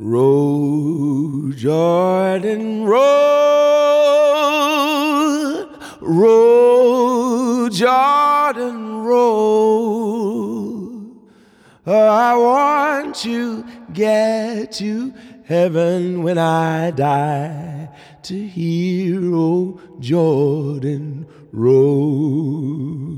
Roll, Jordan, roll, roll, Jordan, roll. I want to get to heaven when I die to hear old Jordan roll.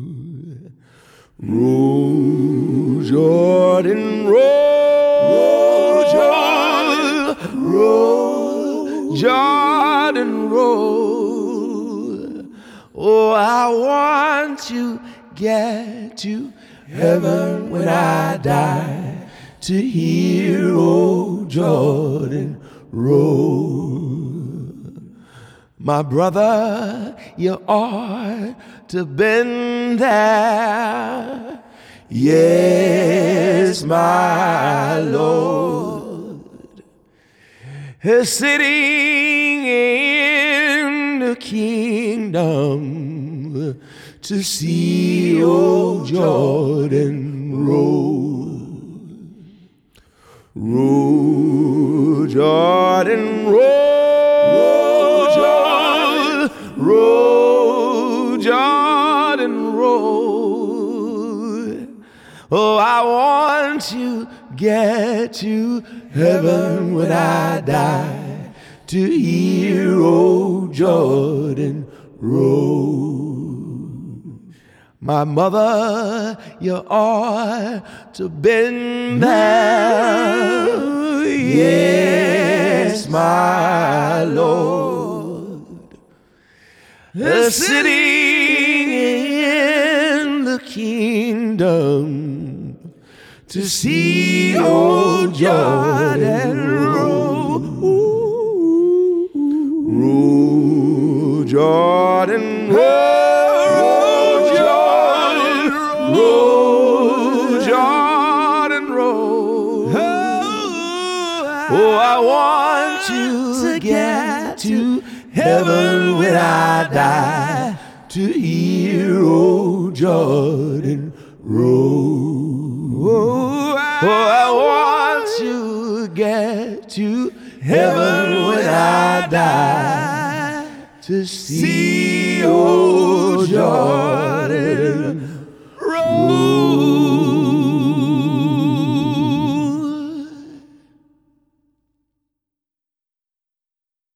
Roll, Jordan, roll, Jordan, roll, Jordan, roll. Oh, I want to get to heaven when I die to hear old Jordan roll. My brother, you ought to been there. Yes, my Lord. He's sitting in the kingdom to see old Jordan roll. Roll, Jordan, roll, Jordan, roll, Jordan, roll. Oh, I want to get to heaven when I die to hear old Jordan roll. My mother, you ought to been there. Yes, my Lord. Sitting in the kingdom to see old Jordan roll. Roll, Jordan, roll. Roll, Jordan, roll. Oh, I want to get to heaven when I die to hear old Jordan roll. Oh, I want to get to heaven when I die to see old Jordan.